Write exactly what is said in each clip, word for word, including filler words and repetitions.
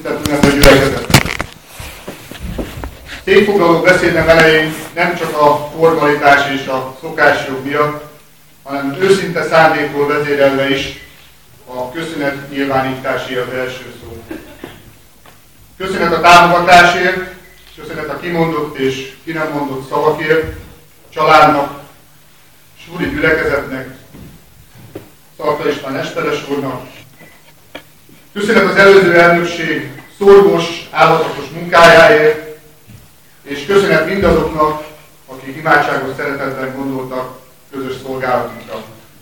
Tisztelt Ünnepelő Gyülekezet! Székfoglaló beszédem elején nem csak a formalitás és a szokásjog miatt, hanem őszinte szándékból vezérelve is a köszönet nyilvánításé az első szó. Köszönet a támogatásért, köszönet a kimondott és ki nem mondott szavakért, a családnak, súri gyülekezetnek, Szarka István Esperes úrnak. Köszönet az előző elnökség szorgos, áldozatos munkájáért, és köszönet mindazoknak, akik imádságos szeretetben gondoltak közös szolgálatunkra.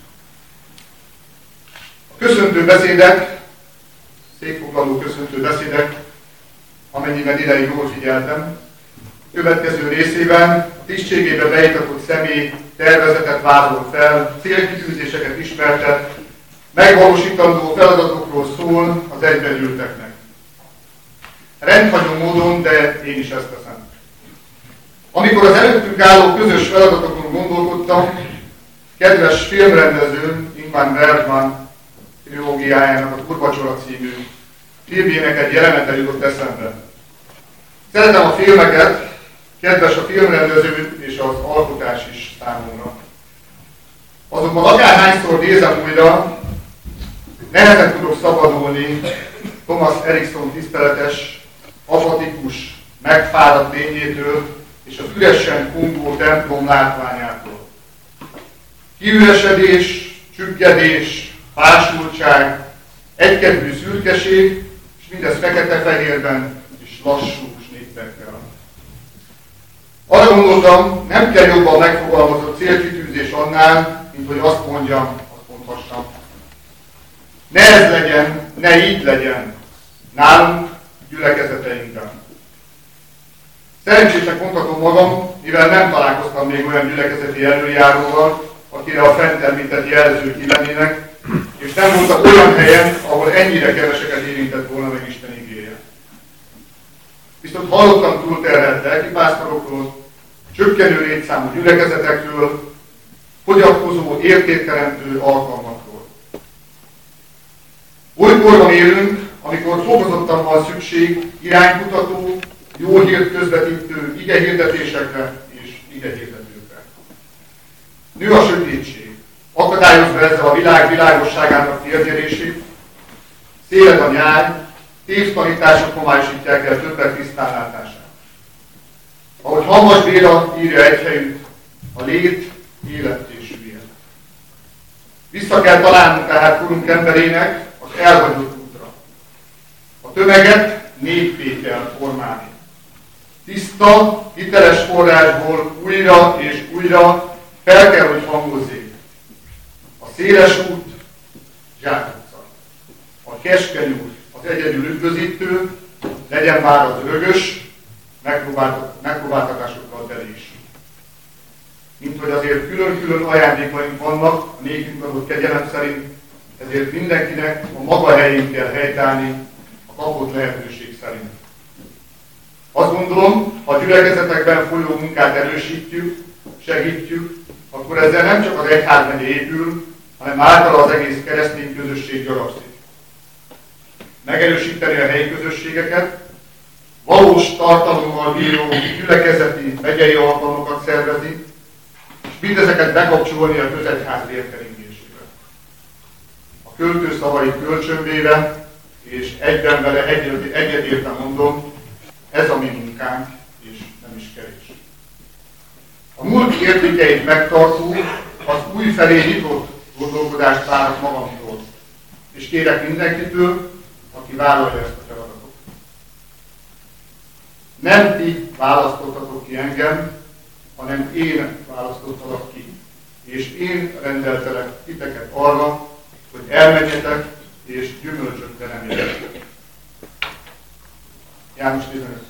A köszöntő beszédek, székfoglaló köszöntő beszédek, amennyiben ideig jól figyeltem, következő részében a tisztségébe beiktatott személy tervezetet vázol fel, célkitűzéseket ismertet, megvalósítandó feladatokról szól az egybegyűlteknek. Rendhagyó módon, de én is ezt teszem. Amikor az előttünk álló közös feladatokon gondolkodtam, kedves filmrendező Ingmar Bergman trilógiájának a Turbacsora című filmjének egy jelenete jutott eszembe. Szeretem a filmeket, kedves a filmrendező és az alkotás is számomra. Azonban akárhányszor nézem újra, nehezen tudok szabadulni Thomas Erikson tiszteletes, apatikus, megfáradt lényétől és az üresen kongó templom látványától. Kiüresedés, csüggedés, fásultság, egykedvű szürkeség, és mindez fekete-fehérben és lassú snittekkel. Arra gondoltam, nem kell jobban megfogalmazott célkitűzés annál, mint hogy azt mondjam, azt mondhassam. Ne ez legyen, ne így legyen, nálunk, gyülekezeteinkben. Szerencsésnek mondhatom magam, mivel nem találkoztam még olyan gyülekezeti előjáróval, akire a fent említett jelzők illennének, és nem voltak olyan helyen, ahol ennyire keveseket érintett volna meg Isten igéje. Viszont hallottam túlterhelt lelkipásztorokról, csökkenő létszámú gyülekezetekről, fogyatkozó, értékteremtő alkalmakról. Olykorban élünk, amikor fokozottan van szükség iránykutató, jó hírt közvetítő igehirdetésekre és igehirdetőkre. Nő a sötétség, akadályozva ezzel a világ világosságának térnyerését, széled a nyár, tévtanítások homályosítják el többek tisztánlátását. Ahogy Hamvas Béla írja egy helyütt, a lét, élet és hülye. Vissza kell találnunk tehát korunk emberének az elhagyott útra. A tömeget néppé kell formálni. Tiszta, hiteles forrásból újra és újra fel kell, hogy hangozzék. A széles út, zsákutca. A keskeny út, az egyedül üdvözítő, legyen bár az örökös, megpróbáltatásokkal teli is. Mint hogy azért külön-külön ajándékaink vannak a nékünk adott kegyelem szerint, ezért mindenkinek a maga helyén kell helytállni a kapott lehetőség szerint. Azt gondolom, ha a gyülekezetekben folyó munkát erősítjük, segítjük, akkor ezzel nem csak az egyházmegye épül, hanem általa az egész keresztény közösség gyarapszik. Megerősíteni a helyi közösségeket, valós tartalommal bíró gyülekezeti, megyei alkalmakat szervezni, és mindezeket bekapcsolni a közegyház vérkeringésébe. A költő szavait kölcsönvéve, és egyben vele egyetértem mondom, ez a mi munkánk, és nem is kevés. A múlt értékeit megtartó, az új felé nyitott gondolkodást várok magamtól, és kérek mindenkitől, aki vállalja ezt a feladatot. Nem ti választottatok ki engem, hanem én választottalak ki, és én rendeltelek titeket arra, hogy elmenjetek, és gyümölcsöt teremjetek. János tizenöt.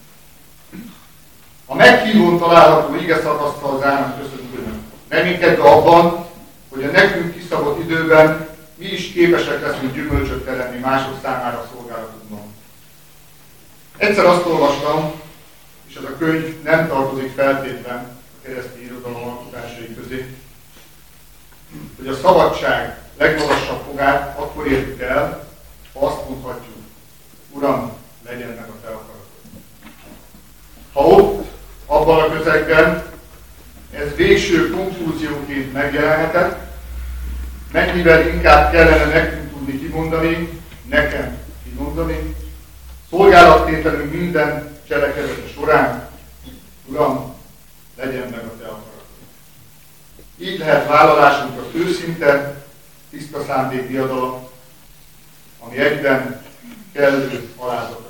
A meghívón található ige szakasztal zárnak köszöntőnek. Reménykedve abban, hogy a nekünk kiszabott időben mi is képesek leszünk gyümölcsöt teremni mások számára szolgálatunkban. Egyszer azt olvastam, és ez a könyv nem tartozik feltétlen a keresztény irodalom alkotásai közé, hogy a szabadság legmagasabb fogát akkor érjük el, ha azt mondhatjuk, Uram, legyen meg a te akaratod. Ha ott, abban a közegben ez végső konklúzióként megjelenhetett, mennyivel inkább kellene nekünk tudni kimondani, nekem kimondani, szolgálattételünk minden cselekedete során, Uram, legyen meg a te akaratod. Így lehet vállalásunkat őszinte, tiszta szándék diadala, ami egyben kellő alázat.